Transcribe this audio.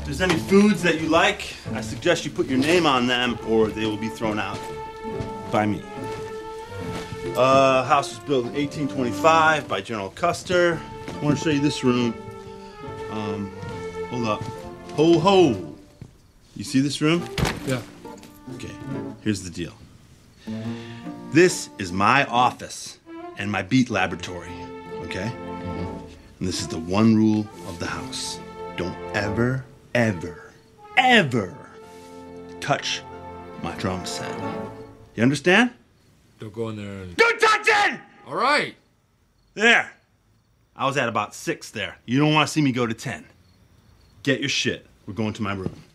If there's any foods that you like, I suggest you put your name on them or they will be thrown out by me. House was built in 1825 by General Custer. I want to show you this room. Hold up. Ho ho! You see this room? Yeah. Okay, here's the deal. This is my office and my beat laboratory, okay? And this is the one rule of the house. Don't ever, ever, ever touch my drum set. You understand? Don't go in there and... Don't touch it! All right. There. I was at about 6 there. You don't want to see me go to 10. Get your shit. We're going to my room.